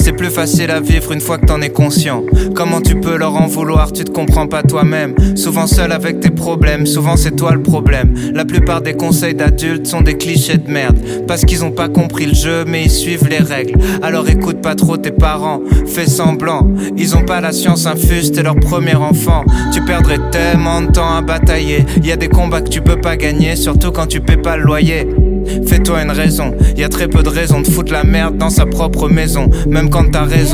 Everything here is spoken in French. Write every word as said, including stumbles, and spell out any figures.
C'est plus facile à vivre une fois que t'en es conscient. Comment tu peux leur en vouloir, tu te comprends pas toi-même. Souvent seul avec tes problèmes, souvent c'est toi le problème. La plupart des conseils d'adultes sont des clichés de merde. Parce qu'ils ont pas compris le jeu mais ils suivent les règles. Alors écoute pas trop tes parents, fais semblant. Ils ont pas la science infuse, t'es leur premier enfant. Tu perdrais tellement de temps à batailler. Y a des combats que tu peux pas gagner, surtout quand tu paies pas le loyer. Fais-toi une raison, y a très peu de raisons de foutre la merde dans sa propre maison. Même quand t'as raison.